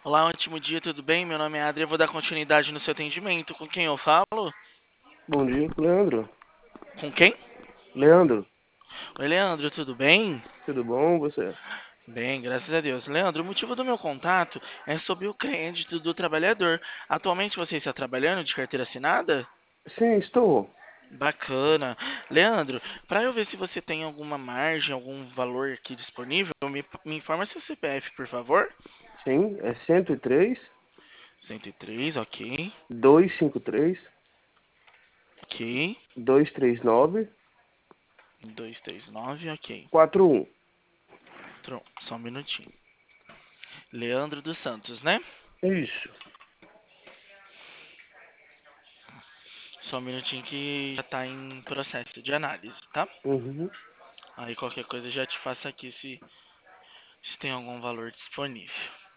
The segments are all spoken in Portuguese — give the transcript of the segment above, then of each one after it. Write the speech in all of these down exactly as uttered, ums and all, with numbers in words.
Olá, ótimo dia, tudo bem? Meu nome é Adri, eu vou dar continuidade no seu atendimento. Com quem eu falo? Bom dia, Leandro. Com quem? Leandro, Oi, Leandro, tudo bem? tudo bom? Você? Bem, graças a Deus. Leandro, o motivo do meu contato é sobre o crédito do trabalhador. Atualmente você está trabalhando de carteira assinada? Sim, estou. Bacana. Leandro, para eu ver se você tem alguma margem, algum valor aqui disponível, me, me informa seu C P F, por favor. Sim, é cento e três, cento e três, ok. duzentos e cinquenta e três, Ok. duzentos e trinta e nove, duzentos e trinta e nove, ok. quarenta e um. Pronto, só um minutinho. Leandro dos Santos, né? Isso. Só um minutinho que já tá em processo de análise, tá? Uhum. Aí qualquer coisa eu já te faço aqui se, se tem algum valor disponível.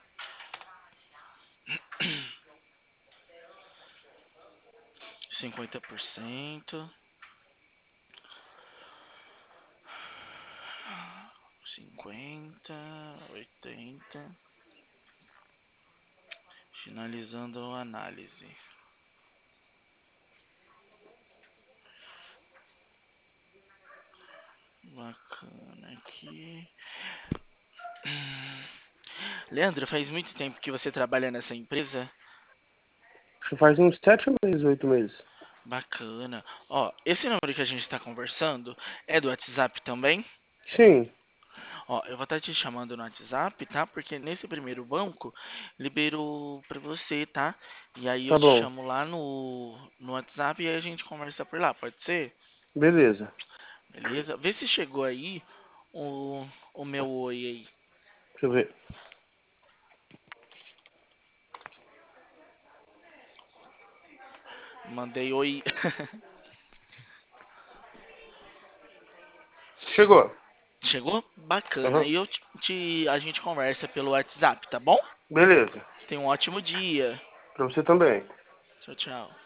cinquenta por cento. cinquenta, oitenta. Finalizando a análise. Bacana aqui. Leandro, faz muito tempo que você trabalha nessa empresa? Acho que faz uns sete meses, oito meses. Bacana. Ó, esse número que a gente está conversando é do WhatsApp também? Sim, Ó, eu vou estar te chamando no WhatsApp, tá? Porque nesse primeiro banco liberou pra você, tá? E aí eu tá te bom. chamo lá no, no WhatsApp e aí a gente conversa por lá, pode ser? Beleza. Beleza? Vê se chegou aí o, o meu oi aí. Deixa eu ver. Mandei oi. Chegou. Chegou? Bacana. Uhum. E eu te, te- a gente conversa pelo WhatsApp, tá bom? Beleza. Tenha um ótimo dia. Pra você também. Tchau, tchau.